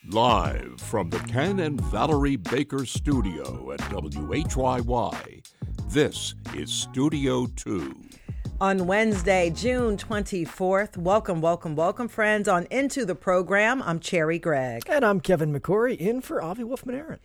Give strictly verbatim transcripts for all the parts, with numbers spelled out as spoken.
Live from the Ken and Valerie Baker Studio at W H Y Y, this is Studio two. On Wednesday, June twenty-fourth, welcome, welcome, welcome, friends, on Into the Program. I'm Cherry Gregg. And I'm Kevin McCory, in for Avi Wolfman-Arent.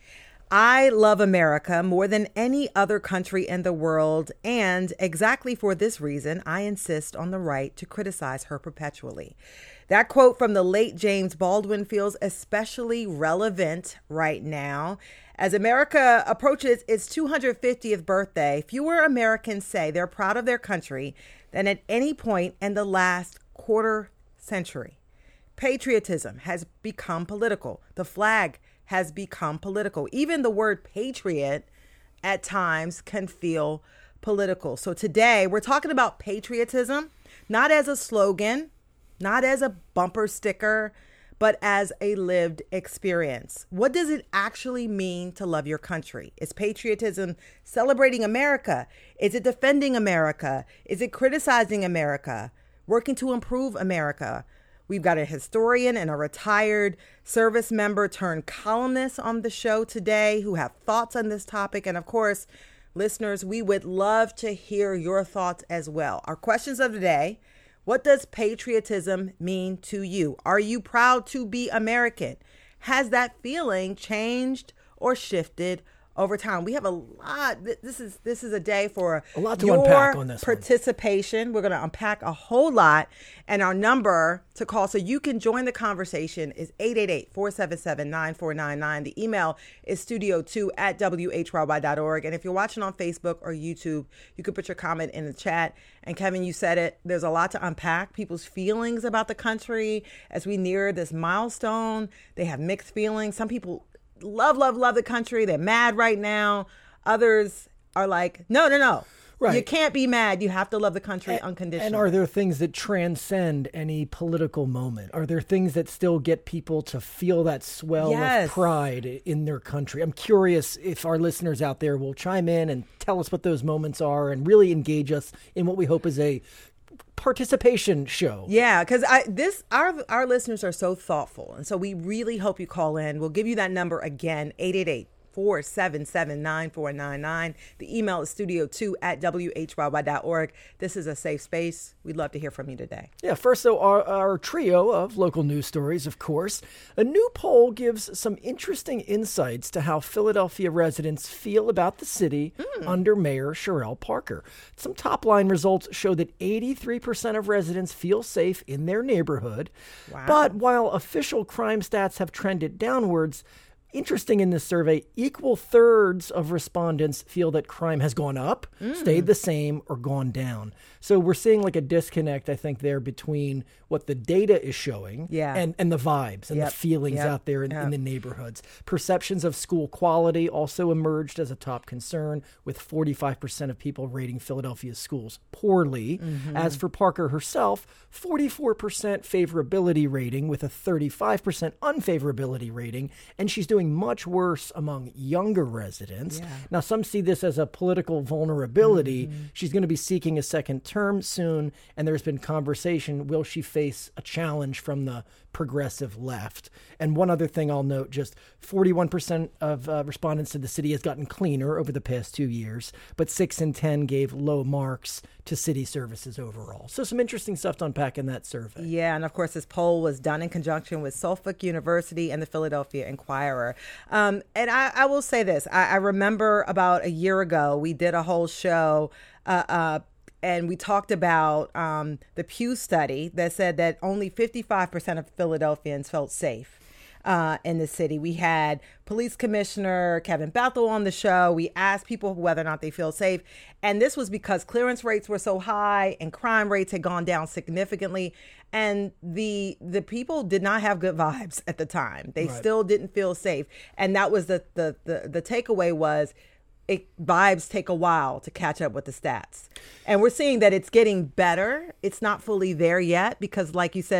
I love America more than any other country in the world, and exactly for this reason, I insist on the right to criticize her perpetually. That quote from the late James Baldwin feels especially relevant right now. As America approaches its two hundred fiftieth birthday, fewer Americans say they're proud of their country than at any point in the last quarter century. Patriotism has become political. The flag has become political. Even the word patriot at times can feel political. So today we're talking about patriotism, not as a slogan, not as a bumper sticker, but as a lived experience. What does it actually mean to love your country? Is patriotism celebrating America? Is it defending America? Is it criticizing America? Working to improve America? We've got a historian and a retired service member turned columnist on the show today who have thoughts on this topic. And of course, listeners, we would love to hear your thoughts as well. Our questions of the day: what does patriotism mean to you? Are you proud to be American? Has that feeling changed or shifted over time? We have a lot. This is this is a day for a lot to your unpack on this participation. One. We're going to unpack a whole lot. And our number to call so you can join the conversation is eight eight eight, four seven seven, nine four nine nine. The email is studio two at W H Y Y dot org. And if you're watching on Facebook or YouTube, you can put your comment in the chat. And Kevin, you said it. There's a lot to unpack. People's feelings about the country as we near this milestone. They have mixed feelings. Some people love, love, love the country. They're mad right now. Others are like, no, no, no. Right. You can't be mad. You have to love the country and, unconditionally. And are there things that transcend any political moment? Are there things that still get people to feel that swell yes. of pride in their country? I'm curious if our listeners out there will chime in and tell us what those moments are and really engage us in what we hope is a participation show. Yeah, because I this our our listeners are so thoughtful, and so we really hope you call in. We'll give you that number again: eight eight eight, four seven seven, nine four nine nine. The email is studio two at W H Y Y dot org. This is a safe space. We'd love to hear from you today. Yeah, first, though, our, our trio of local news stories, of course. A new poll gives some interesting insights to how Philadelphia residents feel about the city mm. under Mayor Cherelle Parker. Some top-line results show that eighty-three percent of residents feel safe in their neighborhood. Wow. But while official crime stats have trended downwards, interesting in this survey, equal thirds of respondents feel that crime has gone up, mm. stayed the same, or gone down. So we're seeing like a disconnect, I think, there between what the data is showing yeah. and, and the vibes and yep. the feelings yep. out there in, yep. in the neighborhoods. Perceptions of school quality also emerged as a top concern, with forty-five percent of people rating Philadelphia's schools poorly. Mm-hmm. As for Parker herself, forty-four percent favorability rating with a thirty-five percent unfavorability rating, and she's doing much worse among younger residents. Yeah. Now, some see this as a political vulnerability. Mm-hmm. She's going to be seeking a second term soon, and there's been conversation, will she face a challenge from the progressive left? And one other thing I'll note, just forty-one percent of uh, respondents said the city has gotten cleaner over the past two years, but six in ten gave low marks to city services overall. So some interesting stuff to unpack in that survey. Yeah, and of course this poll was done in conjunction with Suffolk University and the Philadelphia Inquirer. Um, and I, I will say this, I, I remember about a year ago, we did a whole show uh, uh, and we talked about um, the Pew study that said that only fifty-five percent of Philadelphians felt safe uh, in the city. We had Police Commissioner Kevin Bethel on the show. We asked people whether or not they feel safe. And this was because clearance rates were so high and crime rates had gone down significantly. And the the people did not have good vibes at the time. They right. still didn't feel safe. And that was the the the, the takeaway was, It, vibes take a while to catch up with the stats. And we're seeing that it's getting better. It's not fully there yet because, like you said,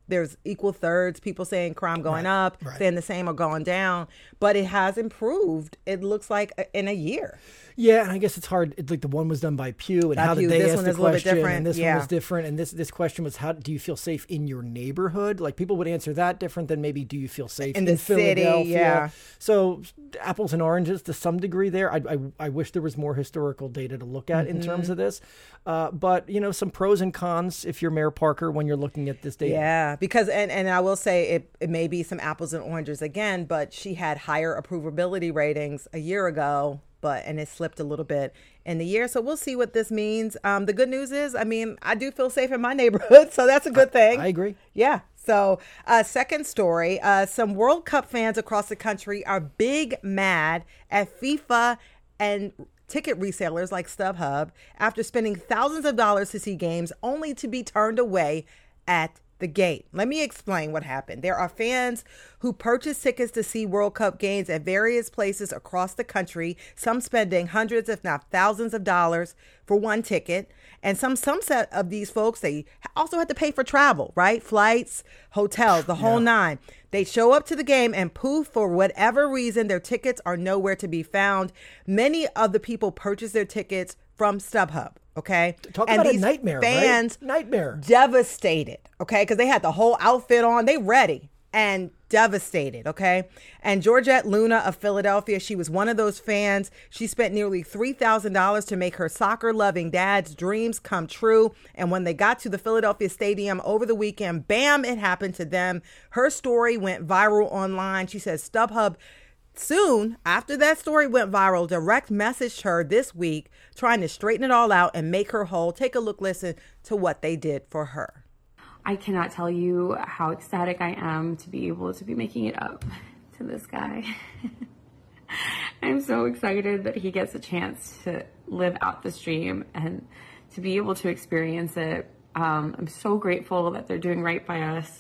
there's equal thirds, people saying crime going Right, up, right. saying the same or going down, but it has improved, it looks like, uh, in a year. Yeah, and I guess it's hard. It's like the one was done by Pew, and By how Pew. did they This ask one the is a little bit question? different. And this Yeah. one was different. And this this question was, how do you feel safe in your neighborhood? Like people would answer that different than maybe, do you feel safe In in, the city, Philadelphia? yeah. So apples and oranges to some degree there. I I, I wish there was more historical data to look at Mm-hmm. in terms of this. Uh, but you know, some pros and cons if you're Mayor Parker when you're looking at this data. Yeah, because, and, and I will say it, it may be some apples and oranges again, but she had higher approvability ratings a year ago, but, and it slipped a little bit in the year. So we'll see what this means. Um, the good news is, I mean, I do feel safe in my neighborhood, so that's a good thing. I agree. Yeah. So, uh, second story, uh, some World Cup fans across the country are big mad at FIFA and ticket resellers like StubHub after spending thousands of dollars to see games only to be turned away at the gate. Let me explain what happened. There are fans who purchase tickets to see World Cup games at various places across the country, some spending hundreds, if not thousands of dollars for one ticket. And some some set of these folks, they also had to pay for travel, right? Flights, hotels, the whole Yeah. nine. They show up to the game and poof, for whatever reason, their tickets are nowhere to be found. Many of the people purchase their tickets from StubHub. Okay. Talk and about a these nightmare, fans right? Nightmare. devastated. Okay. Because they had the whole outfit on. They ready and devastated. Okay. And Georgette Luna of Philadelphia, she was one of those fans. She spent nearly three thousand dollars to make her soccer loving dad's dreams come true. And when they got to the Philadelphia Stadium over the weekend, bam, it happened to them. Her story went viral online. She says StubHub soon after that story went viral, direct messaged her this week trying to straighten it all out and make her whole. Take a look, listen to what they did for her. I cannot tell you how ecstatic I am to be able to be making it up to this guy. I'm so excited that he gets a chance to live out this dream and to be able to experience it. Um, I'm so grateful that they're doing right by us.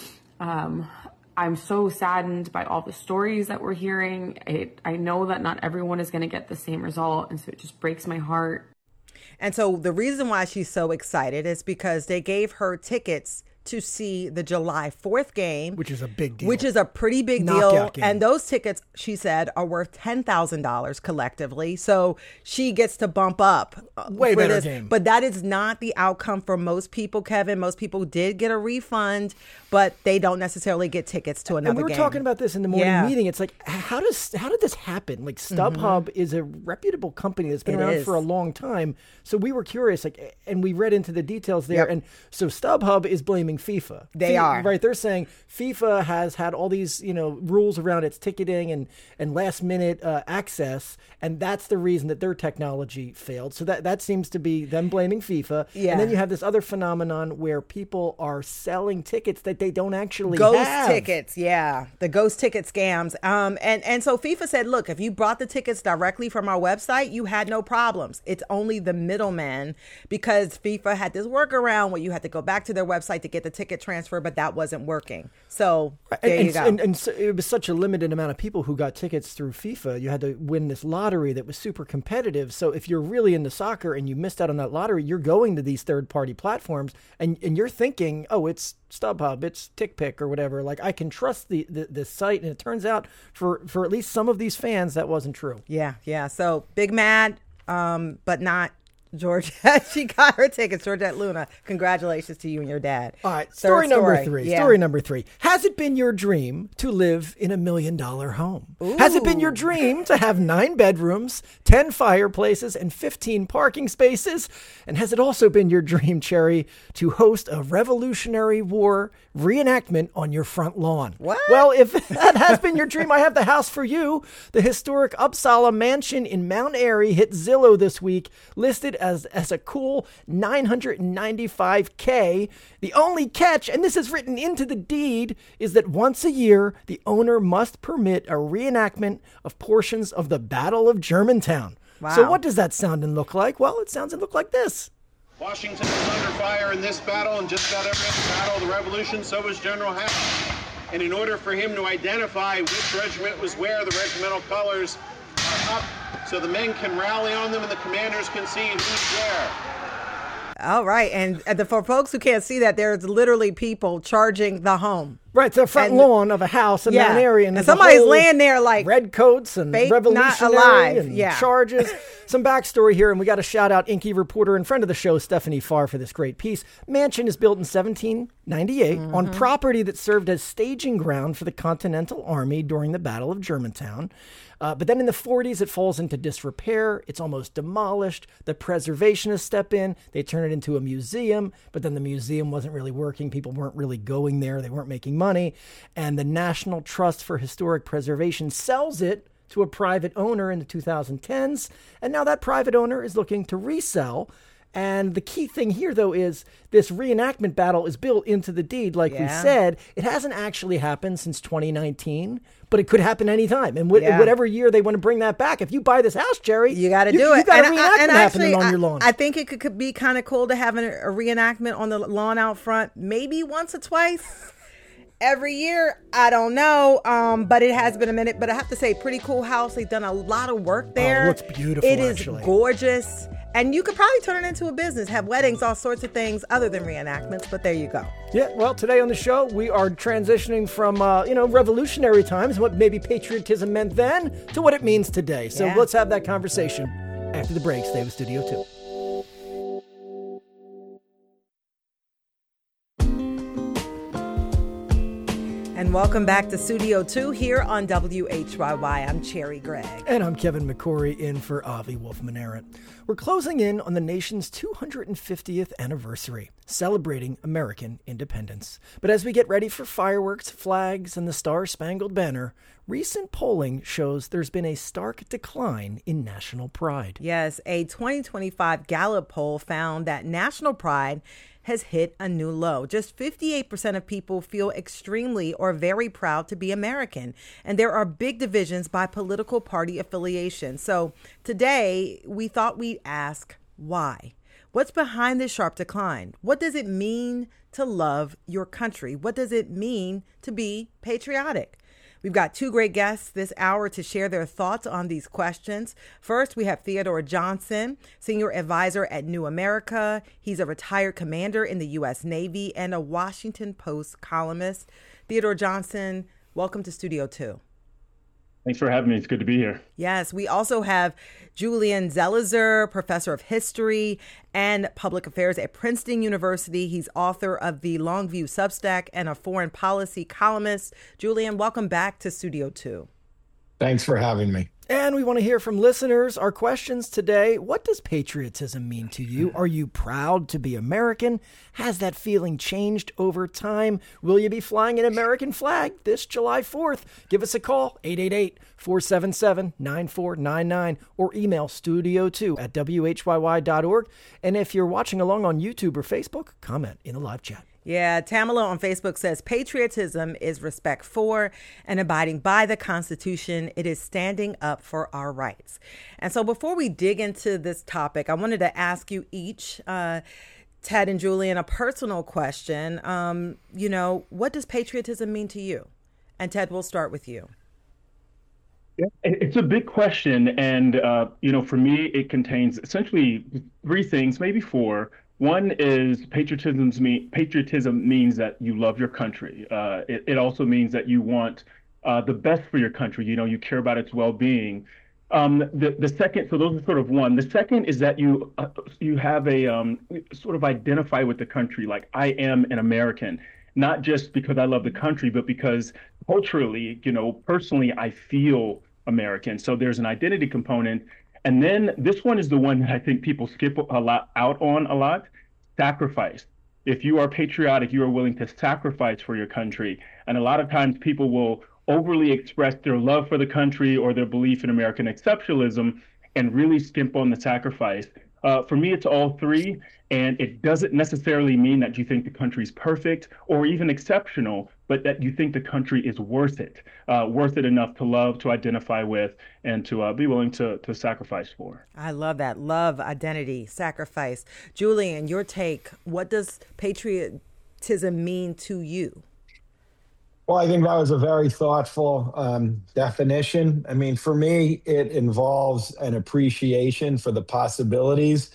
Um, I'm so saddened by all the stories that we're hearing. It, I know that not everyone is going to get the same result, and so it just breaks my heart. And so the reason why she's so excited is because they gave her tickets to see the July fourth game, Which is a big deal. which is a pretty big Knockout deal. game. And those tickets, she said, are worth ten thousand dollars collectively. So she gets to bump up. uh, Way for better this. game. But that is not the outcome for most people, Kevin. Most people did get a refund, but they don't necessarily get tickets to another And we were game. talking about this in the morning Yeah. meeting. It's like, how does how did this happen? Like StubHub is a reputable company that's been Mm-hmm. It around is. for a long time. So we were curious, like, and we read into the details there. Yep. And so StubHub is blaming FIFA. They Fi- are. right. They're saying FIFA has had all these, you know, rules around its ticketing and and last minute uh, access, and that's the reason that their technology failed. So that that seems to be them blaming FIFA. Yeah. And then you have this other phenomenon where people are selling tickets that they don't actually Ghost have. tickets, yeah, the ghost ticket scams. Um, and and so FIFA said, look, if you bought the tickets directly from our website, you had no problems. It's only the middlemen, because FIFA had this workaround where you had to go back to their website to get the ticket transfer, but that wasn't working. So there and, you go. And, and so it was such a limited amount of people who got tickets through FIFA. You had to win this lottery that was super competitive. So if you're really into soccer and you missed out on that lottery, you're going to these third-party platforms and, and you're thinking, oh, it's StubHub, it's TickPick or whatever. Like, I can trust the, the this site. And it turns out for, for at least some of these fans, that wasn't true. yeah, yeah. So big mad, um, but not Georgette. She got her tickets. Georgette Luna, congratulations to you and your dad. All right, Third story number story. three. Yeah. Story number three. Has it been your dream to live in a million dollar home? Has it been your dream to have nine bedrooms, ten fireplaces, and fifteen parking spaces? And has it also been your dream, Cherry, to host a Revolutionary War reenactment on your front lawn? What? Well, if that has been your dream, I have the house for you. The historic Uppsala mansion in Mount Airy hit Zillow this week, listed as, as a cool nine hundred ninety-five K. The only catch, and this is written into the deed, is that once a year, the owner must permit a reenactment of portions of the Battle of Germantown. Wow. So what does that sound and look like? Well, it sounds and look like this. Washington was under fire in this battle, and just about every other battle of the Revolution, so was General Howe. And in order for him to identify which regiment was where, the regimental colors are up so the men can rally on them and the commanders can see who's where. All right. And the, for folks who can't see that, there's literally people charging the home. Right, the front and, lawn of a house in yeah. that area. And, and somebody's laying there like red coats and fake, revolutionary not alive. and yeah. charges. Some backstory here, and we got to shout out Inky reporter and friend of the show, Stephanie Farr, for this great piece. Mansion is built in seventeen ninety-eight mm-hmm. on property that served as staging ground for the Continental Army during the Battle of Germantown. Uh, but then in the forties, it falls into disrepair. It's almost demolished. The preservationists step in. They turn it into a museum, but then the museum wasn't really working. People weren't really going there. They weren't making money. And the National Trust for Historic Preservation sells it to a private owner in the two thousand tens. And now that private owner is looking to resell. And the key thing here, though, is this reenactment battle is built into the deed. Like yeah. we said, it hasn't actually happened since twenty nineteen, but it could happen anytime. And wh- yeah. whatever year they want to bring that back, if you buy this house, Jerry, you got to do you, it. You got a and, reenactment and happening actually, on I, your lawn. I think it could, could be kind of cool to have a, a reenactment on the lawn out front, maybe once or twice. Every year, I don't know, um, but it has been a minute. But I have to say, pretty cool house. They've done a lot of work there. Oh, it looks beautiful, It is actually. gorgeous. And you could probably turn it into a business, have weddings, all sorts of things other than reenactments. But there you go. Yeah, well, today on the show, we are transitioning from, uh, you know, revolutionary times, what maybe patriotism meant then, to what it means today. So yeah. let's have that conversation after the break. Stay with Studio two. And welcome back to Studio two here on W H Y Y. I'm Cherry Gregg. And I'm Kevin McCory in for Avi Wolfman-Arent. We're closing in on the nation's two hundred fiftieth anniversary, celebrating American independence. But as we get ready for fireworks, flags, and the Star-Spangled Banner, recent polling shows there's been a stark decline in national pride. Yes, a twenty twenty-five Gallup poll found that national pride has hit a new low. Just fifty-eight percent of people feel extremely or very proud to be American. And there are big divisions by political party affiliation. So today we thought we'd ask why. What's behind this sharp decline? What does it mean to love your country? What does it mean to be patriotic? We've got two great guests this hour to share their thoughts on these questions. First, we have Theodore Johnson, Senior Advisor at New America. He's a retired commander in the U S Navy and a Washington Post columnist. Theodore Johnson, welcome to Studio two. Thanks for having me. It's good to be here. Yes, we also have Julian Zelizer, professor of history and public affairs at Princeton University. He's author of the Longview Substack and a foreign policy columnist. Julian, welcome back to Studio two. Thanks for having me. And we want to hear from listeners. Our questions today: what does patriotism mean to you? Are you proud to be American? Has that feeling changed over time? Will you be flying an American flag this July fourth? Give us a call, eight eight eight, four seven seven, nine four nine nine, or email studio two at W H Y Y dot org. And if you're watching along on YouTube or Facebook, comment in the live chat. Yeah, Tamala on Facebook says patriotism is respect for and abiding by the Constitution. It is standing up for our rights. And so before we dig into this topic, I wanted to ask you each, uh, Ted and Julian, a personal question. Um, you know, what does patriotism mean to you? And Ted, we'll start with you. Yeah, it's a big question. And, uh, you know, for me, it contains essentially three things, maybe four. One is patriotism, mean, patriotism means that you love your country. Uh, it, it also means that you want uh, the best for your country. You know, you care about its well-being. Um, the, the second, so those are sort of one. The second is that you uh, you have a um, sort of identify with the country, like I am an American, not just because I love the country, but because culturally, you know, personally, I feel American. So there's an identity component. And then this one is the one that I think people skip a lot out on a lot, sacrifice. If you are patriotic, you are willing to sacrifice for your country. And a lot of times people will overly express their love for the country or their belief in American exceptionalism and really skimp on the sacrifice. Uh, for me, it's all three. And it doesn't necessarily mean that you think the country is perfect or even exceptional, but that you think the country is worth it, uh, worth it enough to love, to identify with, and to uh, be willing to, to sacrifice for. I love that. Love, identity, sacrifice. Julian, your take, what does patriotism mean to you? Well, I think that was a very thoughtful um, definition. I mean, for me, it involves an appreciation for the possibilities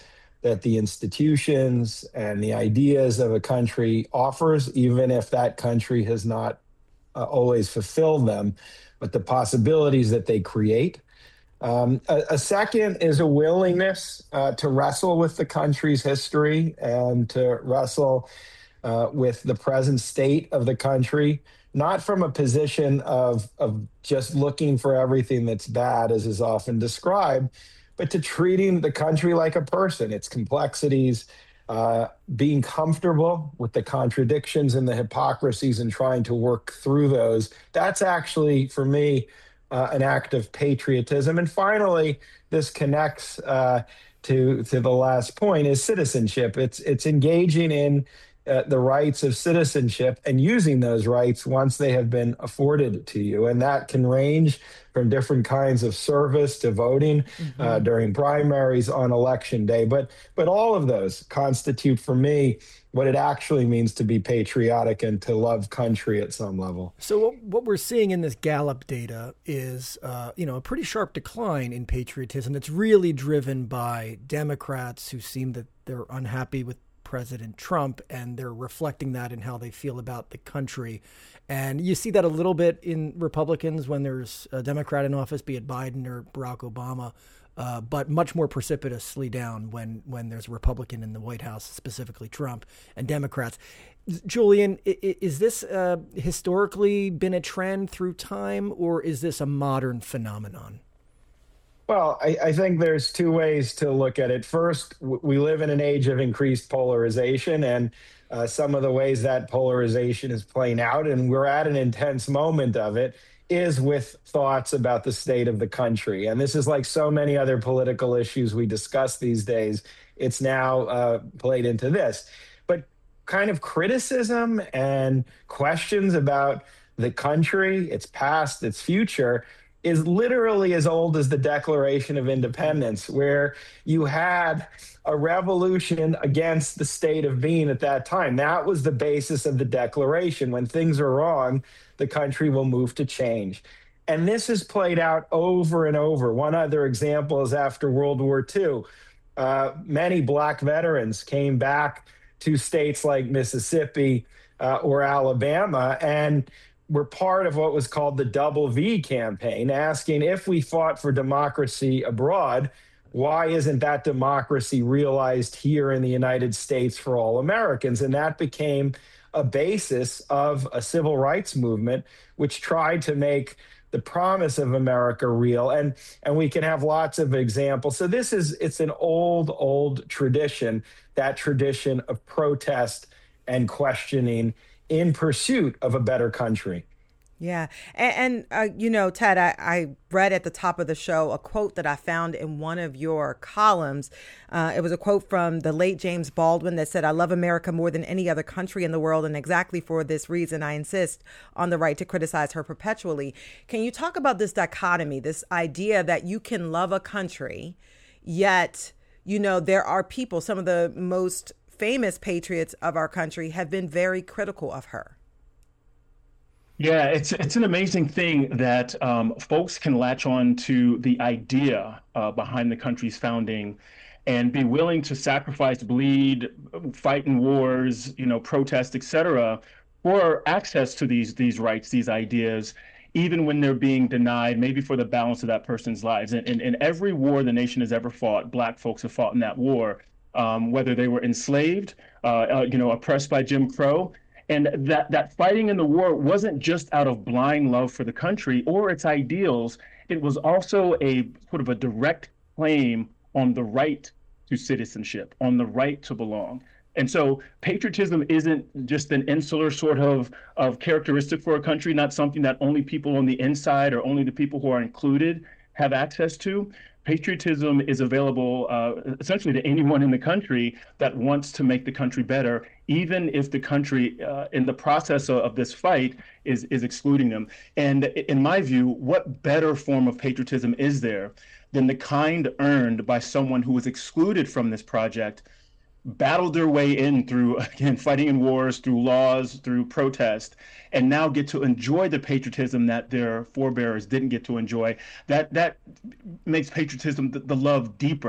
that the institutions and the ideas of a country offers, even if that country has not uh, always fulfilled them, but the possibilities that they create. Um, a, a second is a willingness uh, to wrestle with the country's history and to wrestle uh, with the present state of the country, not from a position of, of just looking for everything that's bad, as is often described, but to treating the country like a person, its complexities, uh, being comfortable with the contradictions and the hypocrisies and trying to work through those. That's actually, for me, uh, an act of patriotism. And finally, this connects uh, to, to the last point, is citizenship. It's, it's engaging in Uh, the rights of citizenship and using those rights once they have been afforded to you. And that can range from different kinds of service to voting mm-hmm. uh, during primaries on election day. But but all of those constitute for me what it actually means to be patriotic and to love country at some level. So what, what we're seeing in this Gallup data is, uh, you know, a pretty sharp decline in patriotism that's really driven by Democrats who seem that they're unhappy with President Trump, and they're reflecting that in how they feel about the country. And you see that a little bit in Republicans when there's a Democrat in office, be it Biden or Barack Obama, uh, but much more precipitously down when, when there's a Republican in the White House, specifically Trump and Democrats. Julian, is this uh, historically been a trend through time, or is this a modern phenomenon? Well, I, I think there's two ways to look at it. First, w- we live in an age of increased polarization, and uh, some of the ways that polarization is playing out, and we're at an intense moment of it, is with thoughts about the state of the country. And this is like so many other political issues we discuss these days. It's now uh, played into this. But kind of criticism and questions about the country, its past, its future, is literally as old as the Declaration of Independence, where you had a revolution against the state of being at that time. That was the basis of the Declaration. When things are wrong, the country will move to change. And this has played out over and over. One other example is after World War Two. Uh, many Black veterans came back to states like Mississippi uh, or Alabama, and were part of what was called the Double V campaign, asking, if we fought for democracy abroad, why isn't that democracy realized here in the United States for all Americans? And that became a basis of a civil rights movement, which tried to make the promise of America real. And, and we can have lots of examples. So this is, it's an old, old tradition, that tradition of protest and questioning in pursuit of a better country. Yeah. And, and uh, you know, Ted, I, I read at the top of the show a quote that I found in one of your columns. Uh, it was a quote from the late James Baldwin that said, "I love America more than any other country in the world, and exactly for this reason, I insist on the right to criticize her perpetually." Can you talk about this dichotomy, this idea that you can love a country, yet, you know, there are people, some of the most famous patriots of our country have been very critical of her? Yeah, it's it's an amazing thing that um, folks can latch on to the idea uh, behind the country's founding and be willing to sacrifice, bleed, fight in wars, you know, protest, et cetera, for access to these these rights, these ideas, even when they're being denied, maybe for the balance of that person's lives. And in, in every war the nation has ever fought, Black folks have fought in that war. Um, whether they were enslaved, uh, uh, you know, oppressed by Jim Crow. And that, that fighting in the war wasn't just out of blind love for the country or its ideals. It was also a sort of a direct claim on the right to citizenship, on the right to belong. And so patriotism isn't just an insular sort of, of characteristic for a country, not something that only people on the inside or only the people who are included have access to. Patriotism is available uh, essentially to anyone in the country that wants to make the country better, even if the country uh, in the process of, of this fight is, is excluding them. And in my view, what better form of patriotism is there than the kind earned by someone who was excluded from this project, battled their way in through, again, fighting in wars, through laws, through protest, and now get to enjoy the patriotism that their forebears didn't get to enjoy. That that makes patriotism the, the love deeper,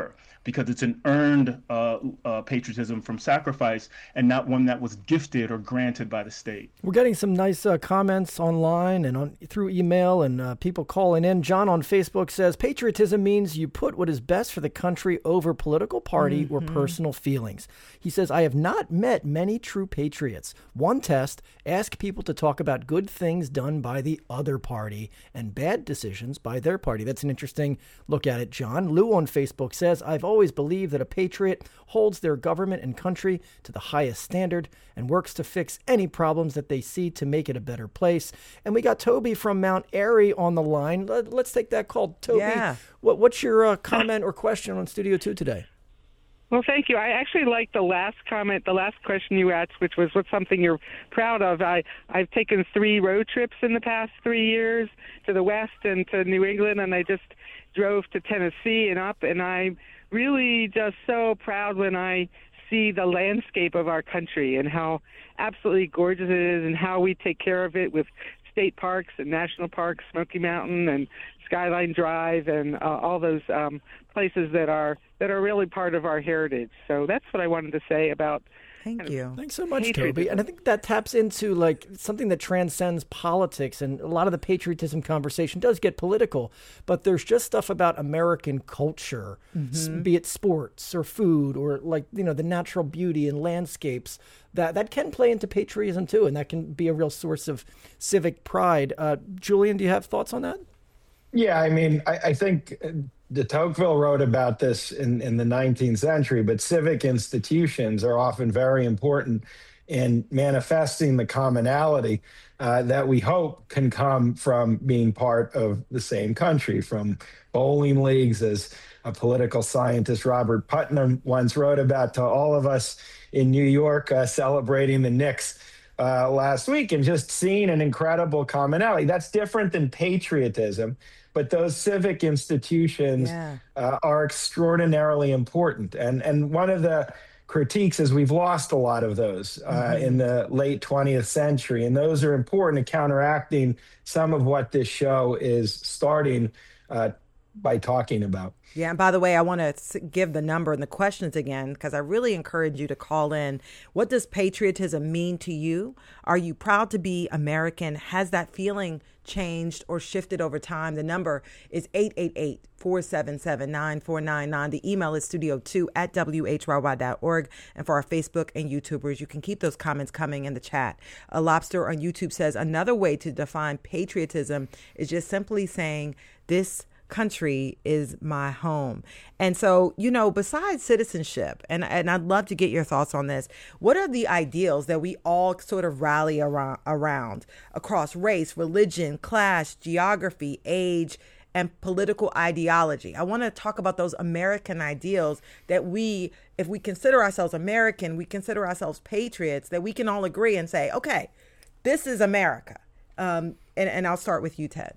because it's an earned uh, uh, patriotism from sacrifice and not one that was gifted or granted by the state. We're getting some nice uh, comments online and on through email and uh, people calling in. John on Facebook says, patriotism means you put what is best for the country over political party mm-hmm. or personal feelings. He says, I have not met many true patriots. One test, ask people to talk about good things done by the other party and bad decisions by their party. That's an interesting look at it, John. Lou on Facebook says, I've always believed that a patriot holds their government and country to the highest standard and works to fix any problems that they see to make it a better place. And we got Toby from Mount Airy on the line. Let's take that call. Toby, yeah. what, what's your uh, comment or question on Studio two today? Well, thank you. I actually like the last comment, the last question you asked, which was what's something you're proud of. I, I've taken three road trips in the past three years to the West and to New England, and I just drove to Tennessee and up, and I'm really just so proud when I see the landscape of our country and how absolutely gorgeous it is and how we take care of it with state parks and national parks, Smoky Mountain and Skyline Drive and uh, all those um, places that are that are really part of our heritage. So that's what I wanted to say about. Thank you. Thanks so much, Toby. And I think that taps into like something that transcends politics, and a lot of the patriotism conversation does get political, but there's just stuff about American culture, mm-hmm. be it sports or food or like, you know, the natural beauty and landscapes that, that can play into patriotism too, and that can be a real source of civic pride. Uh, Julian, do you have thoughts on that? Yeah, I mean, I, I think de Tocqueville wrote about this in, in the nineteenth century, but civic institutions are often very important in manifesting the commonality uh, that we hope can come from being part of the same country, from bowling leagues, as a political scientist, Robert Putnam, once wrote about, to all of us in New York uh, celebrating the Knicks uh, last week and just seeing an incredible commonality. That's different than patriotism. But those civic institutions yeah. uh, are extraordinarily important. And and one of the critiques is we've lost a lot of those uh, mm-hmm. in the late twentieth century. And those are important to counteracting some of what this show is starting uh, by talking about. Yeah, and by the way, I want to give the number and the questions again, because I really encourage you to call in. What does patriotism mean to you? Are you proud to be American? Has that feeling changed or shifted over time? The number is eight eight eight, four seven seven, nine four nine nine. The email is studio two at W H Y Y dot org. And for our Facebook and YouTubers, you can keep those comments coming in the chat. A Lobster on YouTube says, another way to define patriotism is just simply saying this country is my home. And so, you know, besides citizenship, and, and I'd love to get your thoughts on this, what are the ideals that we all sort of rally around, around across race, religion, class, geography, age, and political ideology? I want to talk about those American ideals that we, if we consider ourselves American, we consider ourselves patriots, that we can all agree and say, okay, this is America. Um, and, and I'll start with you, Ted.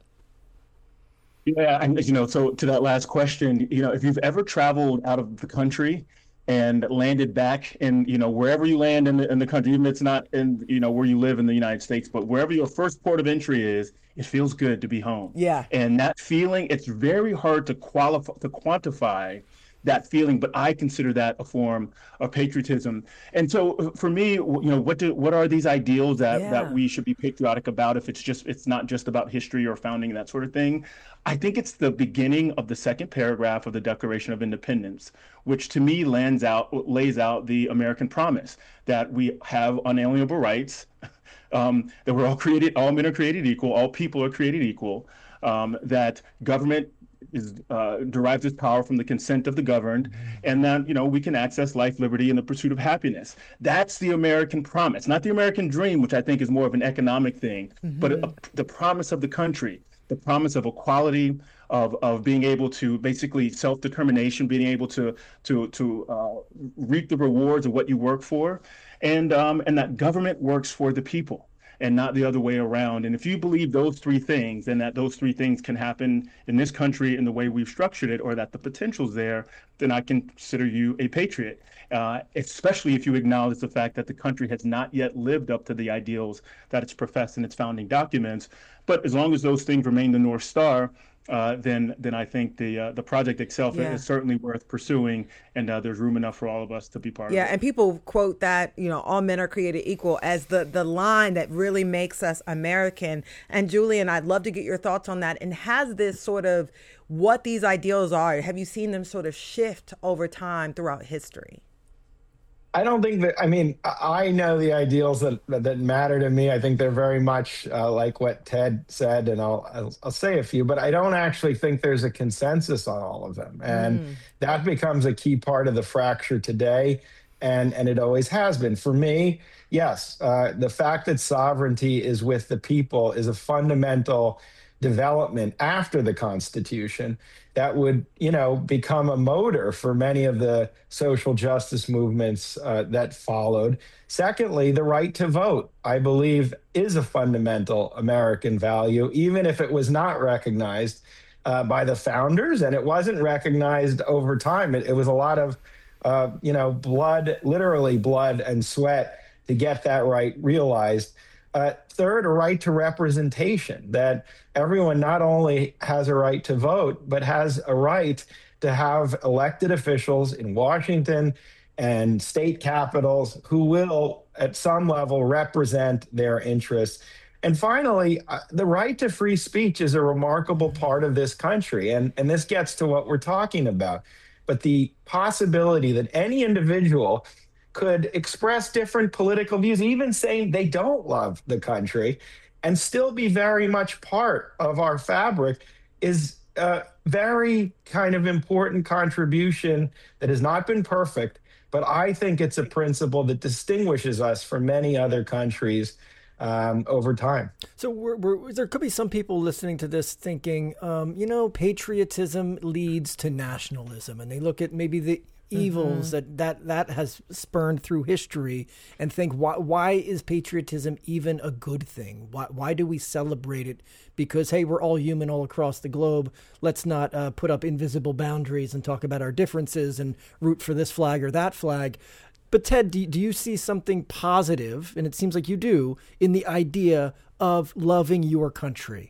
Yeah, and you know, so to that last question, you know, if you've ever traveled out of the country and landed back in, you know, wherever you land in the, in the country, even if it's not in, you know, where you live in the United States, but wherever your first port of entry is, it feels good to be home. Yeah. And that feeling, it's very hard to qualify, to quantify that feeling, but I consider that a form of patriotism. And so for me, you know, what do what are these ideals that, yeah. that we should be patriotic about if it's just it's not just about history or founding, that sort of thing? I think it's the beginning of the second paragraph of the Declaration of Independence, which to me lands out lays out the American promise that we have unalienable rights, um, that we're all created, all men are created equal, all people are created equal, um, that government is uh, derives its power from the consent of the governed, and that, you know, we can access life, liberty, and the pursuit of happiness. That's the American promise, not the American dream, which I think is more of an economic thing, mm-hmm. but a, the promise of the country, the promise of equality, of of being able to basically self-determination, being able to to to uh, reap the rewards of what you work for, and um, and that government works for the people and not the other way around. And if you believe those three things, and that those three things can happen in this country in the way we've structured it, or that the potential's there, then I can consider you a patriot, uh, especially if you acknowledge the fact that the country has not yet lived up to the ideals that it's professed in its founding documents. But as long as those things remain the North Star, uh, then then I think the uh, the project itself Yeah. is certainly worth pursuing, and uh, there's room enough for all of us to be part Yeah, of it. and people quote that, you know, all men are created equal as the, the line that really makes us American. And Julian, I'd love to get your thoughts on that. And has this sort of what these ideals are, have you seen them sort of shift over time throughout history? I don't think that, I mean, I know the ideals that, that, that matter to me. I think they're very much uh, like what Ted said, and I'll, I'll I'll say a few, but I don't actually think there's a consensus on all of them. And mm. that becomes a key part of the fracture today, and, and it always has been. For me, yes, uh, the fact that sovereignty is with the people is a fundamental development after the Constitution that would, you know, become a motor for many of the social justice movements uh, that followed. Secondly, the right to vote, I believe, is a fundamental American value, even if it was not recognized uh, by the founders, and it wasn't recognized over time. It, it was a lot of, uh, you know, blood, literally blood and sweat to get that right realized. Uh, third, a right to representation, that everyone not only has a right to vote, but has a right to have elected officials in Washington and state capitals who will, at some level, represent their interests. And finally, uh, the right to free speech is a remarkable part of this country. And, and this gets to what we're talking about. But the possibility that any individual could express different political views, even saying they don't love the country, and still be very much part of our fabric, is a very kind of important contribution that has not been perfect, but I think it's a principle that distinguishes us from many other countries um, over time. So we're, we're, there could be some people listening to this thinking, um, you know, patriotism leads to nationalism, and they look at maybe the evils mm-hmm. that, that that has spurned through history and think, why why is patriotism even a good thing? Why why do we celebrate it? Because, hey, we're all human all across the globe. Let's not uh, put up invisible boundaries and talk about our differences and root for this flag or that flag. But Ted, do, do you see something positive, and it seems like you do, in the idea of loving your country?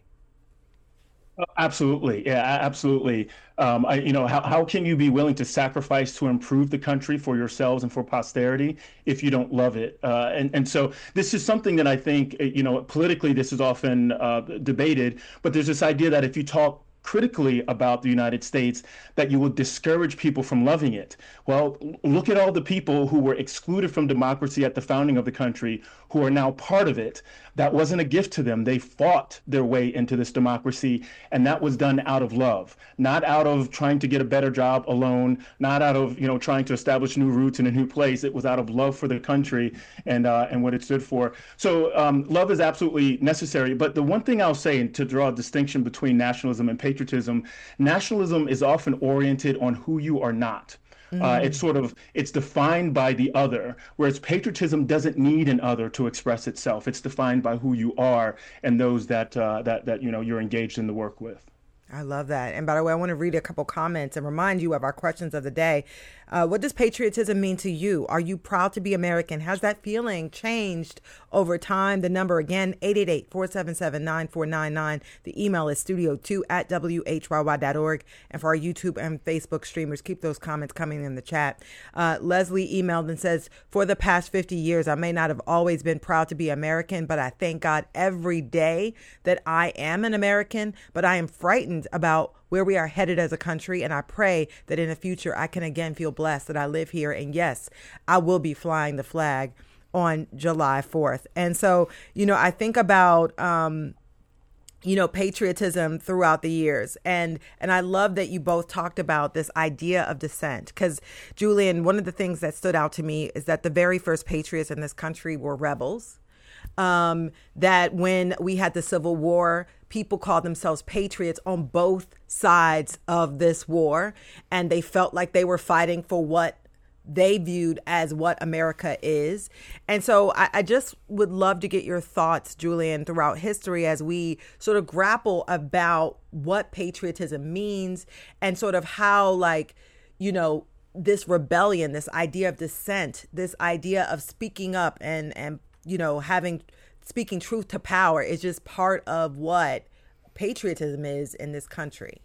Absolutely. Yeah, absolutely. Um, I, you know, how, how can you be willing to sacrifice to improve the country for yourselves and for posterity if you don't love it? Uh, and, and so this is something that I think, you know, politically, this is often uh, debated, but there's this idea that if you talk critically about the United States, that you will discourage people from loving it. Well, look at all the people who were excluded from democracy at the founding of the country, who are now part of it. That wasn't a gift to them. They fought their way into this democracy, and that was done out of love, not out of trying to get a better job alone, not out of, you know, trying to establish new roots in a new place. It was out of love for the country and uh, and what it stood for. So um, love is absolutely necessary. But the one thing I'll say, and to draw a distinction between nationalism and patriotism, nationalism is often oriented on who you are not. Mm. Uh, it's sort of, it's defined by the other, whereas patriotism doesn't need an other to express itself. It's defined by who you are and those that, uh, that, that, you know, you're engaged in the work with. I love that. And by the way, I want to read a couple comments and remind you of our questions of the day. Uh, what does patriotism mean to you? Are you proud to be American? Has that feeling changed over time? The number again, eight eight eight, four seven seven, nine four nine nine. The email is studio two at W H Y Y dot org. And for our YouTube and Facebook streamers, keep those comments coming in the chat. Uh, Leslie emailed and says, for the past fifty years, I may not have always been proud to be American, but I thank God every day that I am an American, but I am frightened about where we are headed as a country. And I pray that in the future, I can again feel blessed that I live here. And yes, I will be flying the flag on July fourth. And so, you know, I think about, um, you know, patriotism throughout the years. And and I love that you both talked about this idea of dissent. Because, Julian, one of the things that stood out to me is that the very first patriots in this country were rebels. Um, that when we had the Civil War, people called themselves patriots on both sides of this war, and they felt like they were fighting for what they viewed as what America is. And so I, I just would love to get your thoughts, Julian, throughout history as we sort of grapple about what patriotism means and sort of how, like, you know, this rebellion, this idea of dissent, this idea of speaking up and, and you know, having speaking truth to power is just part of what patriotism is in this country?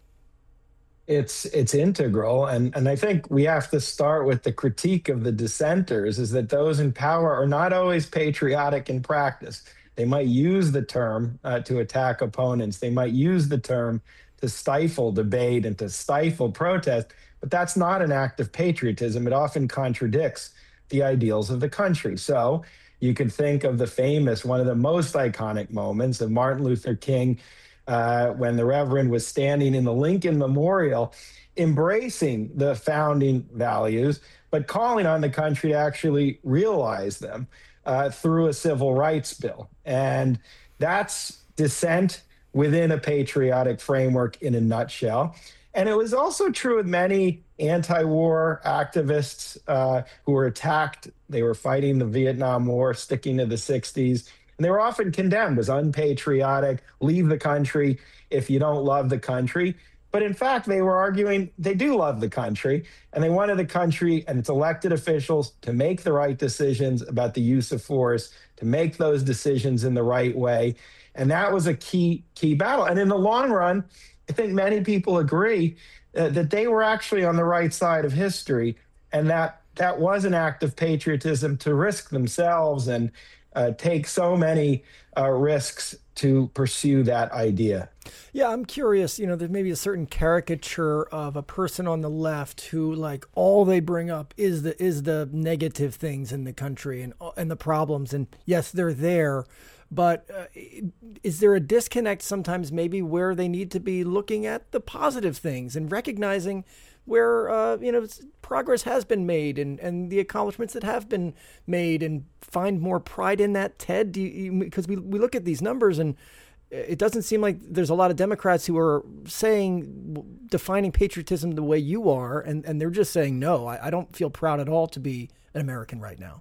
It's it's integral, and and I think we have to start with the critique of the dissenters, is that those in power are not always patriotic in practice. They might use the term uh, to attack opponents. They might use the term to stifle debate and to stifle protest, but that's not an act of patriotism. It often contradicts the ideals of the country. So you could think of the famous, one of the most iconic moments of Martin Luther King, uh, when the Reverend was standing in the Lincoln Memorial, embracing the founding values, but calling on the country to actually realize them uh, through a civil rights bill. And that's dissent within a patriotic framework in a nutshell. And it was also true with many anti-war activists uh, who were attacked. They were fighting the Vietnam War, sticking to the sixties. And they were often condemned as unpatriotic, leave the country if you don't love the country. But in fact, they were arguing they do love the country, and they wanted the country and its elected officials to make the right decisions about the use of force, to make those decisions in the right way. And that was a key, key battle. And in the long run, I think many people agree uh, that they were actually on the right side of history, and that that was an act of patriotism to risk themselves and uh, take so many uh, risks to pursue that idea. Yeah, I'm curious, you know, there's maybe a certain caricature of a person on the left who, like, all they bring up is the is the negative things in the country and and the problems. And yes, they're there. But uh, is there a disconnect sometimes maybe where they need to be looking at the positive things and recognizing where, uh, you know, progress has been made and, and the accomplishments that have been made, and find more pride in that, Ted? Because we, we look at these numbers and it doesn't seem like there's a lot of Democrats who are saying, defining patriotism the way you are, and, and they're just saying, no, I, I don't feel proud at all to be an American right now.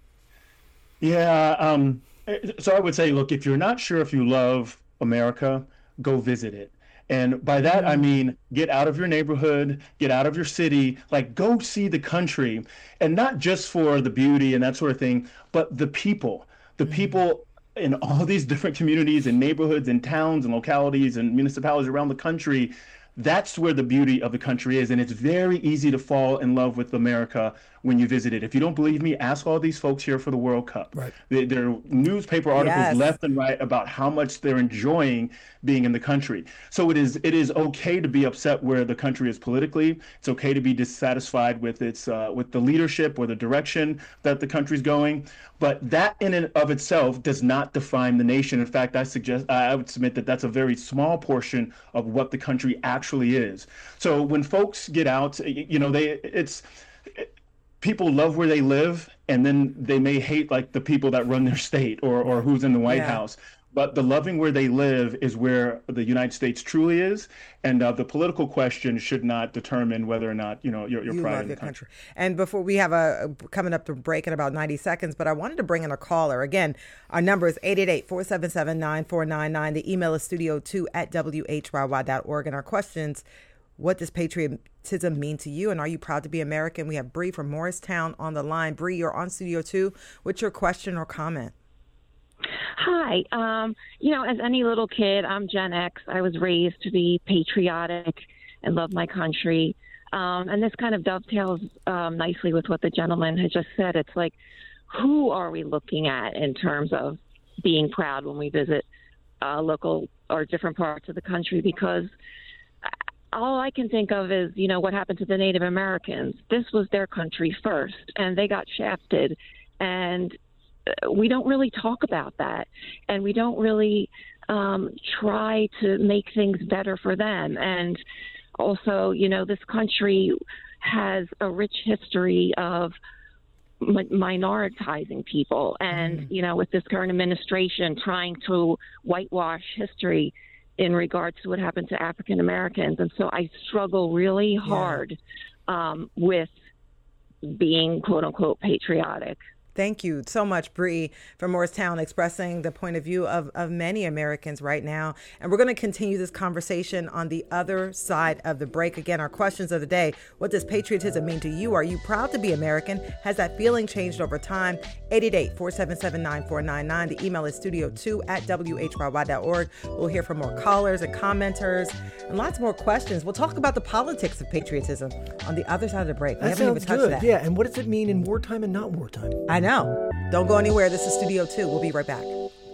Yeah, um... So I would say, look, if you're not sure if you love America, go visit it. And by that, I mean, get out of your neighborhood, get out of your city, like go see the country, and not just for the beauty and that sort of thing, but the people, the people in all these different communities and neighborhoods and towns and localities and municipalities around the country. That's where the beauty of the country is. And it's very easy to fall in love with America when you visit it. If you don't believe me, ask all these folks here for the World Cup. Right. There are newspaper articles yes. left and right about how much they're enjoying being in the country. So it is it is okay to be upset where the country is politically. It's okay to be dissatisfied with its uh, with the leadership or the direction that the country's going. But that in and of itself does not define the nation. In fact, I suggest I would submit that that's a very small portion of what the country actually is. So when folks get out, you know, they it's it, people love where they live, and then they may hate like the people that run their state or or who's in the White yeah. House. But the loving where they live is where the United States truly is, and uh, the political question should not determine whether or not you know you're, you're you proud love of the your country. country. And before we have a coming up to break in about ninety seconds, but I wanted to bring in a caller. Again, our number is eight eight eight, four seven seven, nine four nine nine. The email is studio two at W H Y Y dot org. And our questions: what does patriotism mean to you? And are you proud to be American? We have Bree from Morristown on the line. Bree, you're on Studio two. What's your question or comment? Hi. Um, you know, as any little kid, I'm Gen X. I was raised to be patriotic and love my country. Um, and this kind of dovetails um, nicely with what the gentleman had just said. It's like, who are we looking at in terms of being proud when we visit uh, local or different parts of the country? Because all I can think of is, you know, what happened to the Native Americans. This was their country first, and they got shafted. And we don't really talk about that, and we don't really um, try to make things better for them. And also, you know, this country has a rich history of mi- minoritizing people. And, mm. you know, with this current administration trying to whitewash history in regards to what happened to African Americans. And so I struggle really hard yeah. um, with being, quote unquote, patriotic. Thank you so much, Bree, from Morristown, expressing the point of view of, of many Americans right now. And we're going to continue this conversation on the other side of the break. Again, our questions of the day. What does patriotism mean to you? Are you proud to be American? Has that feeling changed over time? eight eight eight, four seven seven, nine four nine nine. The email is studio two at W H Y Y dot org. We'll hear from more callers and commenters and lots more questions. We'll talk about the politics of patriotism on the other side of the break. We that haven't even sounds touched good. that. Yeah, and what does it mean in wartime and not wartime? I know. Don't go anywhere. This is Studio two. We'll be right back.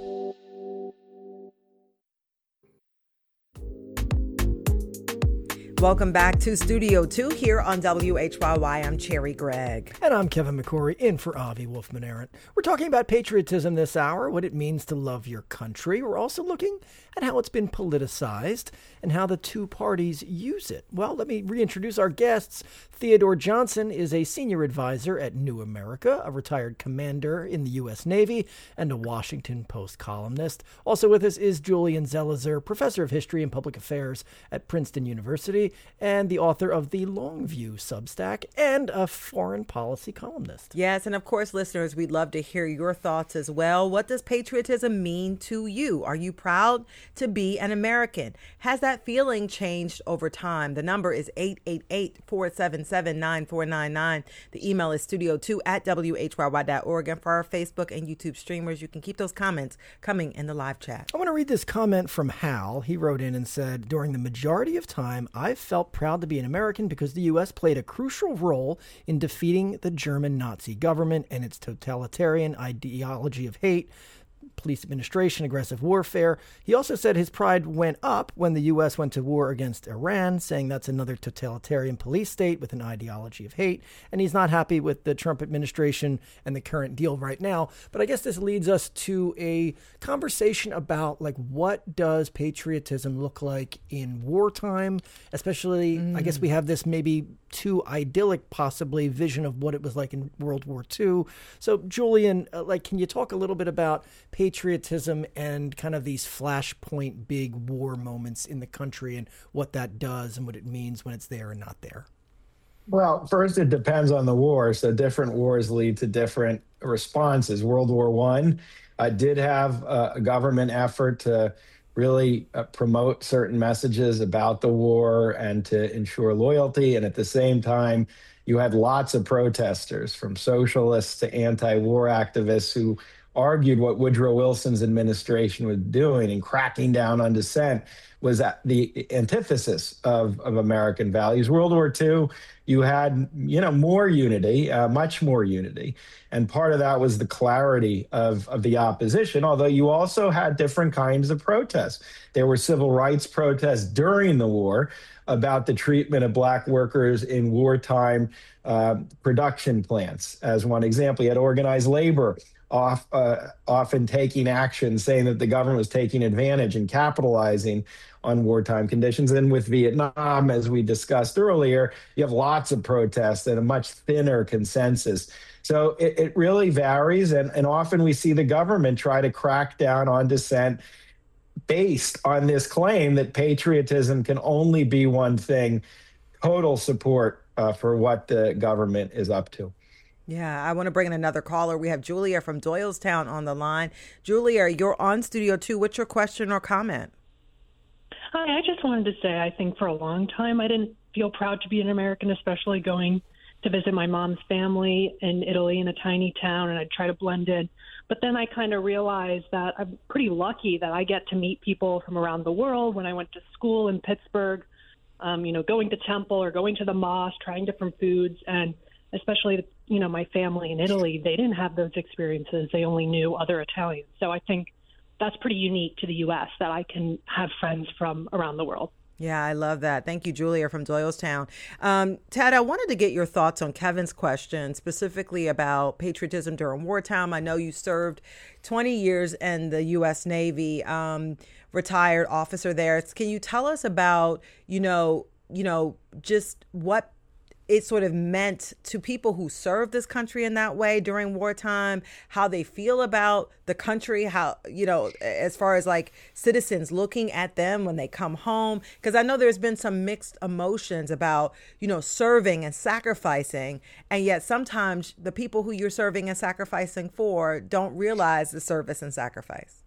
Welcome back to Studio two here on W H Y Y. I'm Cherry Gregg. And I'm Kevin McCory, in for Avi Wolfman-Arent. We're talking about patriotism this hour, what it means to love your country. We're also looking at how it's been politicized and how the two parties use it. Well, let me reintroduce our guests. Theodore Johnson is a senior advisor at New America, a retired commander in the U S Navy, and a Washington Post columnist. Also with us is Julian Zelizer, professor of history and public affairs at Princeton University, and the author of the Longview Substack, and a foreign policy columnist. Yes, and of course, listeners, we'd love to hear your thoughts as well. What does patriotism mean to you? Are you proud to be an American? Has that feeling changed over time? The number is eight eight eight, four seven seven, nine four nine nine. The email is studio two at W H Y Y dot org. And for our Facebook and YouTube streamers, you can keep those comments coming in the live chat. I want to read this comment from Hal. He wrote in and said, during the majority of time, I've felt proud to be an American because the U S played a crucial role in defeating the German Nazi government and its totalitarian ideology of hate, police administration, aggressive warfare. He also said his pride went up when the U S went to war against Iran, saying that's another totalitarian police state with an ideology of hate. And he's not happy with the Trump administration and the current deal right now. But I guess this leads us to a conversation about, like, what does patriotism look like in wartime? Especially, mm. I guess we have this maybe too idyllic, possibly, vision of what it was like in World War Two. So, Julian, uh, like, can you talk a little bit about patriotism and kind of these flashpoint big war moments in the country and what that does and what it means when it's there and not there? Well, first, it depends on the war. So different wars lead to different responses. World War One uh, did have uh, a government effort to really uh, promote certain messages about the war and to ensure loyalty. And at the same time, you had lots of protesters, from socialists to anti-war activists, who argued what Woodrow Wilson's administration was doing and cracking down on dissent was at the antithesis of, of American values. World War Two, you had, you know, more unity, uh, much more unity. And part of that was the clarity of, of the opposition, although you also had different kinds of protests. There were civil rights protests during the war about the treatment of Black workers in wartime uh, production plants. As one example, you had organized labor off, uh, often taking action, saying that the government was taking advantage and capitalizing on wartime conditions. And with Vietnam, as we discussed earlier, you have lots of protests and a much thinner consensus. So it, it really varies. And, and often we see the government try to crack down on dissent based on this claim that patriotism can only be one thing: total support uh, for what the government is up to. Yeah, I want to bring in another caller. We have Julia from Doylestown on the line. Julia, you're on Studio two. What's your question or comment? Hi, I just wanted to say I think for a long time I didn't feel proud to be an American, especially going to visit my mom's family in Italy in a tiny town, and I'd try to blend in. But then I kind of realized that I'm pretty lucky that I get to meet people from around the world. When I went to school in Pittsburgh, um, you know, going to temple or going to the mosque, trying different foods, and especially, you know, my family in Italy, they didn't have those experiences. They only knew other Italians. So I think that's pretty unique to the U S that I can have friends from around the world. Yeah, I love that. Thank you, Julia from Doylestown. Um, Ted, I wanted to get your thoughts on Kevin's question, specifically about patriotism during wartime. I know you served twenty years in the U S Navy, um, retired officer there. Can you tell us about, you know, you know, just what it sort of meant to people who served this country in that way during wartime, how they feel about the country, how, you know, as far as like citizens looking at them when they come home. Because I know there's been some mixed emotions about, you know, serving and sacrificing. And yet sometimes the people who you're serving and sacrificing for don't realize the service and sacrifice.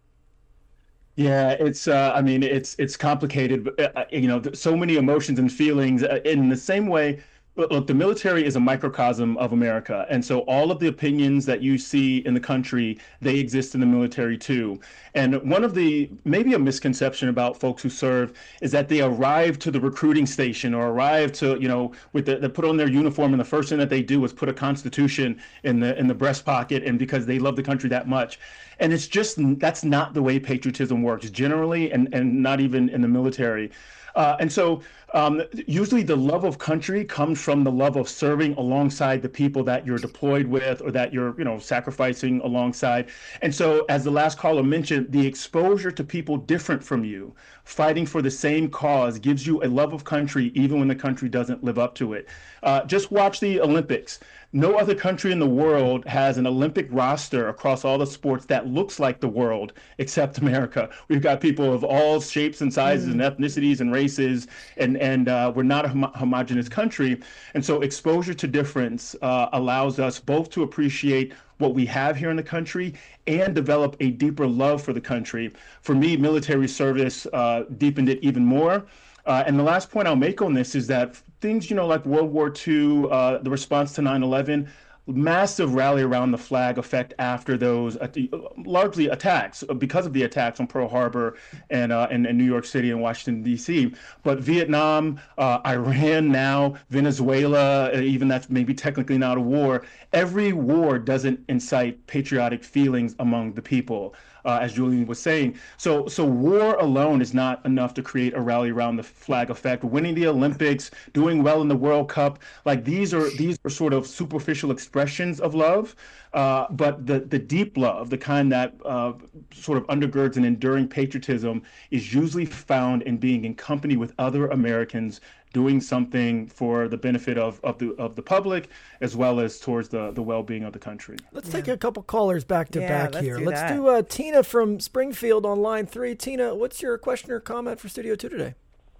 Yeah, it's, uh, I mean, it's it's complicated, but, uh, you know, so many emotions and feelings uh, in the same way. But look, the military is a microcosm of America. And so all of the opinions that you see in the country, they exist in the military too. And one of the, maybe a misconception about folks who serve is that they arrive to the recruiting station or arrive to, you know, with the, they put on their uniform and the first thing that they do is put a Constitution in the in the breast pocket, and because they love the country that much. And it's just, that's not the way patriotism works generally, and, and not even in the military. Uh, and so um, usually the love of country comes from the love of serving alongside the people that you're deployed with or that you're, you know, sacrificing alongside. And so, as the last caller mentioned, the exposure to people different from you, fighting for the same cause, gives you a love of country even when the country doesn't live up to it. Uh, just watch the Olympics. No other country in the world has an Olympic roster across all the sports that looks like the world except America. We've got people of all shapes and sizes mm. and ethnicities and races, and, and uh, we're not a hom- homogenous country. And so exposure to difference uh, allows us both to appreciate what we have here in the country and develop a deeper love for the country. For me, military service uh, deepened it even more. Uh, and the last point I'll make on this is that things, you know, like World War Two, uh, the response to nine eleven, massive rally around the flag effect after those uh, largely attacks, because of the attacks on Pearl Harbor and, uh, and, and New York City and Washington, D C. But Vietnam, uh, Iran now, Venezuela, even that's maybe technically not a war. Every war doesn't incite patriotic feelings among the people. Uh, as Julian was saying. So so war alone is not enough to create a rally around the flag effect. Winning the Olympics, doing well in the World Cup, like these are these are sort of superficial expressions of love. Uh, but the, the deep love, the kind that uh, sort of undergirds an enduring patriotism, is usually found in being in company with other Americans doing something for the benefit of, of the of the public, as well as towards the, the well-being of the country. Let's yeah. take a couple callers back to yeah, back let's here. Do let's that. do uh, Tina from Springfield on line three. Tina, what's your question or comment for Studio Two today?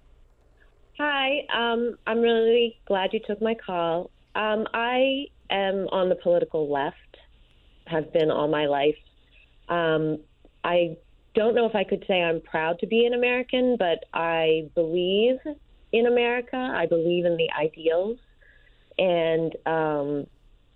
Hi, um, I'm really glad you took my call. Um, I am on the political left, have been all my life. Um, I don't know if I could say I'm proud to be an American, but I believe in America. I believe in the ideals. And um,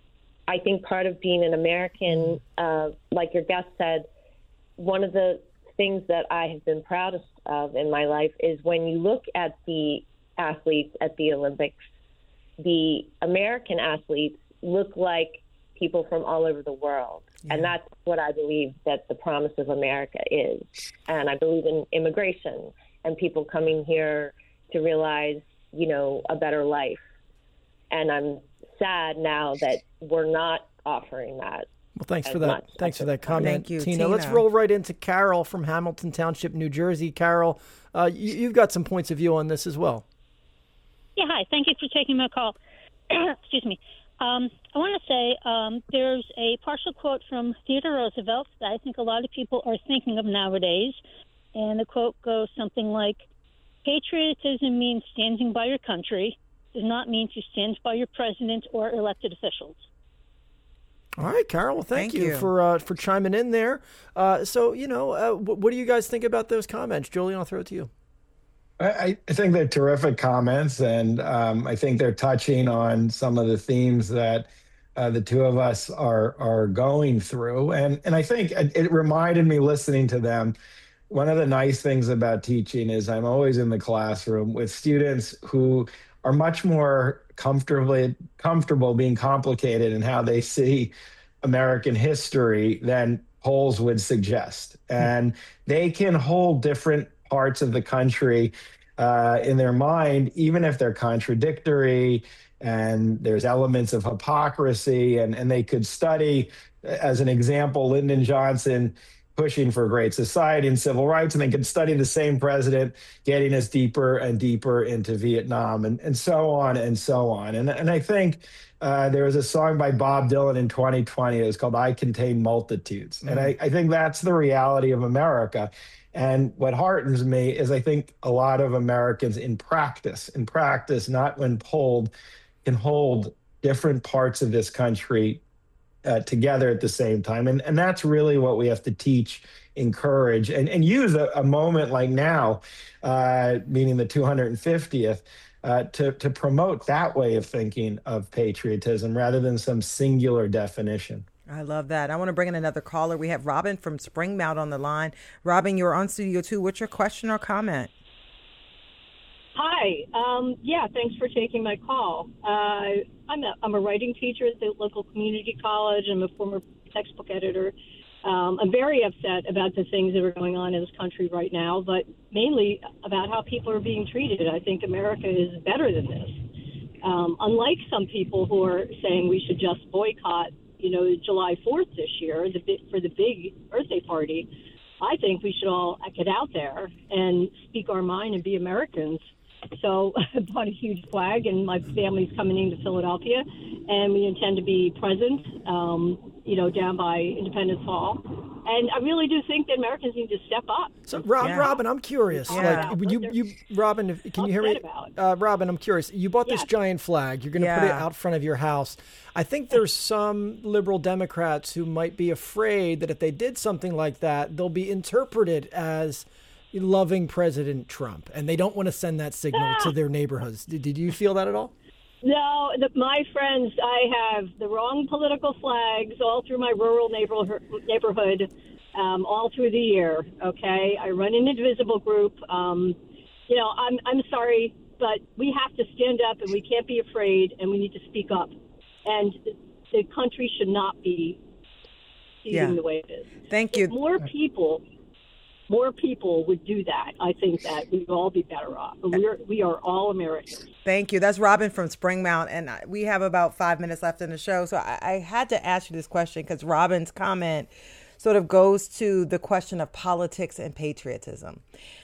I think part of being an American, uh, like your guest said, one of the things that I have been proudest of in my life is when you look at the athletes at the Olympics, the American athletes look like people from all over the world. Yeah. And that's what I believe that the promise of America is. And I believe in immigration and people coming here to realize, you know, a better life. And I'm sad now that we're not offering that. Well, thanks for that. Much. Thanks for that comment, Thank you, Tina. Tina. Let's roll right into Carol from Hamilton Township, New Jersey. Carol, uh, you, you've got some points of view on this as well. Yeah, hi. Thank you for taking my call. Excuse me. Um, I want to say um, there's a partial quote from Theodore Roosevelt that I think a lot of people are thinking of nowadays. And the quote goes something like, patriotism means standing by your country, does not mean to stand by your president or elected officials. All right, Carol. Well, thank, Thank you, you. for uh, for chiming in there. Uh, so, you know, uh, what, what do you guys think about those comments? Julian, I'll throw it to you. I, I think they're terrific comments, and um, I think they're touching on some of the themes that uh, the two of us are are going through. And and I think it, it reminded me, listening to them, one of the nice things about teaching is I'm always in the classroom with students who are much more comfortably comfortable being complicated in how they see American history than polls would suggest. And they can hold different parts of the country uh, in their mind, even if they're contradictory and there's elements of hypocrisy. And, and they could study, as an example, Lyndon Johnson pushing for a great society and civil rights, and they could study the same president getting us deeper and deeper into Vietnam, and, and so on and so on. And, and I think uh, there was a song by Bob Dylan in twenty twenty. It was called I Contain Multitudes. Mm-hmm. And I, I think that's the reality of America. And what heartens me is I think a lot of Americans in practice, in practice, not when polled, can hold different parts of this country Uh, together at the same time. And, and that's really what we have to teach, encourage, and, and use a, a moment like now, uh, meaning the two hundred fiftieth, uh, to, to promote that way of thinking of patriotism rather than some singular definition. I love that. I want to bring in another caller. We have Robin from Springmount on the line. Robin, you're on Studio two. What's your question or comment? Hi. Um, yeah, thanks for taking my call. Uh, I'm a, I'm a writing teacher at the local community college. I'm a former textbook editor. Um, I'm very upset about the things that are going on in this country right now, but mainly about how people are being treated. I think America is better than this. Um, unlike some people who are saying we should just boycott, you know, July fourth this year the, for the big birthday party, I think we should all get out there and speak our mind and be Americans. So I bought a huge flag, and my family's coming into Philadelphia, and we intend to be present, um, you know, down by Independence Hall. And I really do think that Americans need to step up. So, Rob, yeah. Robin, I'm curious. Yeah. Like, you, you, Robin, if- can you hear me? Uh, Robin, I'm curious. You bought this Yes. giant flag. You're going to put it Yeah. out front of your house. I think there's some liberal Democrats who might be afraid that if they did something like that, they'll be interpreted as loving President Trump, and they don't want to send that signal Ah. to their neighborhoods. Did, did you feel that at all? No, the, my friends, I have the wrong political flags all through my rural neighborhood, neighborhood um, all through the year, okay? I run an Indivisible group. Um, you know, I'm, I'm sorry, but we have to stand up, and we can't be afraid, and we need to speak up. And the country should not be seizing Yeah. the way it is. Thank you. If more people... More people would do that. I think that we'd all be better off. We're, we are all Americans. Thank you. That's Robin from Springmount, and I- we have about five minutes left in the show. So I, I had to ask you this question because Robin's comment sort of goes to the question of politics and patriotism.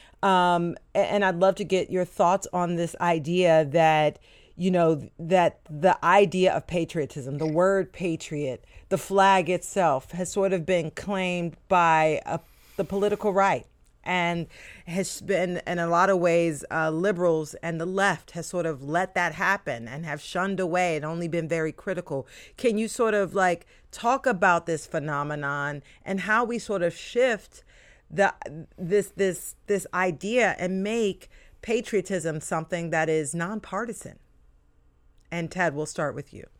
Um, a- and I'd love to get your thoughts on this idea that, you know, that the idea of patriotism, the word patriot, the flag itself has sort of been claimed by a the political right, and has been, in a lot of ways, uh, liberals and the left has sort of let that happen and have shunned away and only been very critical. Can you sort of like talk about this phenomenon and how we sort of shift the this this this idea and make patriotism something that is nonpartisan? And Ted, we'll start with you.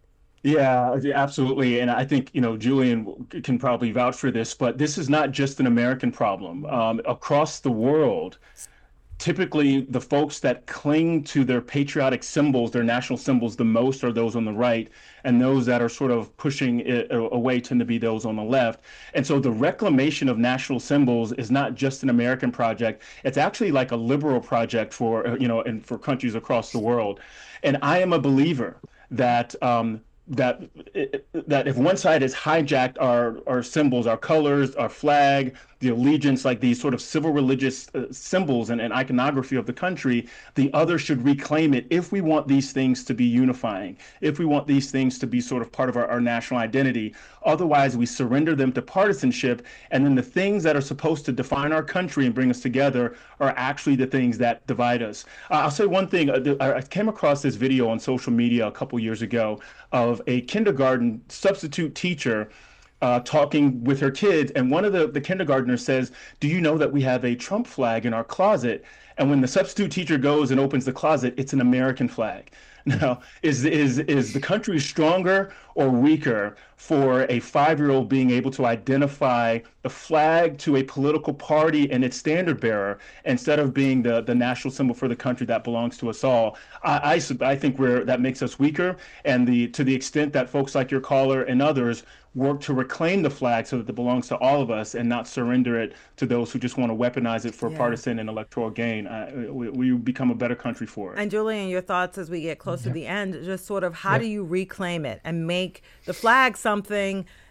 Yeah, absolutely. And I think, you know, Julian can probably vouch for this, but this is not just an American problem. Um, across the world, typically the folks that cling to their patriotic symbols, their national symbols the most are those on the right, and those that are sort of pushing it away tend to be those on the left. And so the reclamation of national symbols is not just an American project. It's actually like a liberal project for, you know, and for countries across the world. And I am a believer that um, that that if one side has hijacked our our symbols, our colors, our flag, the allegiance, like these sort of civil religious uh, symbols and, and iconography of the country, the other should reclaim it if we want these things to be unifying, if we want these things to be sort of part of our, our national identity. Otherwise, we surrender them to partisanship, and then the things that are supposed to define our country and bring us together are actually the things that divide us. Uh, I'll say one thing. Uh, I came across this video on social media a couple years ago of a kindergarten substitute teacher Uh, talking with her kids, and one of the, the kindergartners says, "Do you know that we have a Trump flag in our closet?" And when the substitute teacher goes and opens the closet, it's an American flag. Now, is is is the country stronger or weaker for a five-year-old being able to identify the flag to a political party and its standard bearer instead of being the, the national symbol for the country that belongs to us all? I, I, I think we're, that makes us weaker, and the to the extent that folks like your caller and others work to reclaim the flag so that it belongs to all of us and not surrender it to those who just want to weaponize it for Yeah. partisan and electoral gain, uh, we, we become a better country for it. And Julian, your thoughts as we get close to the end, just sort of how Yeah. do you reclaim it and make the flag something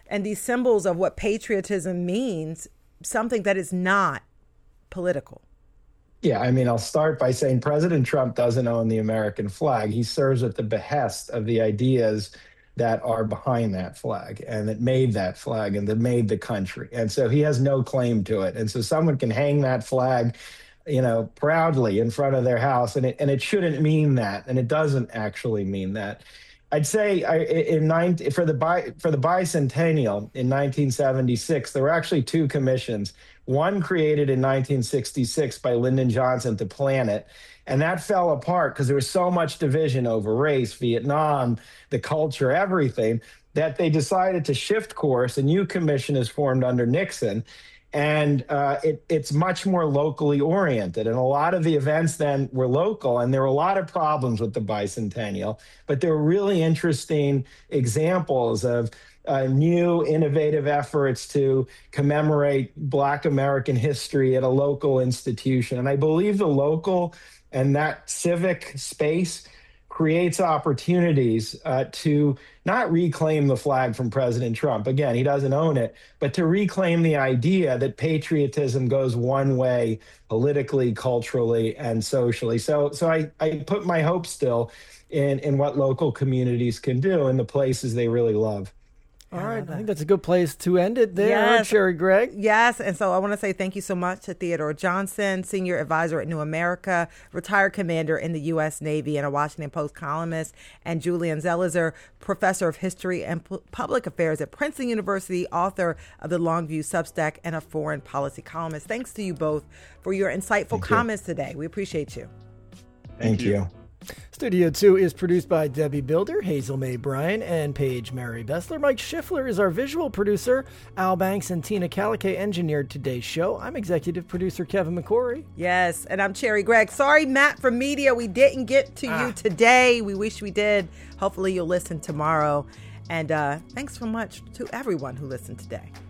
and these symbols of what patriotism means, something that is not political. Yeah, I mean, I'll start by saying President Trump doesn't own the American flag. He serves at the behest of the ideas that are behind that flag and that made that flag and that made the country. And so he has no claim to it. And so someone can hang that flag, you know, proudly in front of their house, and it and it shouldn't mean that, and it doesn't actually mean that. I'd say I, in nine, for the bi, for the bicentennial in nineteen seventy-six, there were actually two commissions. One created in nineteen sixty-six by Lyndon Johnson to plan it, and that fell apart because there was so much division over race, Vietnam, the culture, everything, that they decided to shift course. A new commission is formed under Nixon, and uh, it, it's much more locally oriented. And a lot of the events then were local, and there were a lot of problems with the bicentennial, but there were really interesting examples of uh, new innovative efforts to commemorate Black American history at a local institution. And I believe the local and that civic space creates opportunities uh, to not reclaim the flag from President Trump. Again, he doesn't own it, but to reclaim the idea that patriotism goes one way politically, culturally, and socially. So so I, I put my hope still in, in what local communities can do in the places they really love. All right, I think that's a good place to end it there, Yes. Cherry Gregg. Yes, and so I want to say thank you so much to Theodore Johnson, Senior Advisor at New America, retired commander in the U S Navy and a Washington Post columnist, and Julian Zelizer, Professor of History and P- Public Affairs at Princeton University, author of the Longview Substack, and a foreign policy columnist. Thanks to you both for your insightful Thank you. comments today. We appreciate you. Thank you. Studio two is produced by Debbie Builder, Hazel May Bryan, and Paige Mary Bessler. Mike Schiffler is our visual producer. Al Banks and Tina Calique engineered today's show. I'm executive producer Kevin McCory. Yes, and I'm Cherry Gregg. Sorry, Matt from Media, we didn't get to Ah. you today. We wish we did. Hopefully you'll listen tomorrow. And uh, thanks so much to everyone who listened today.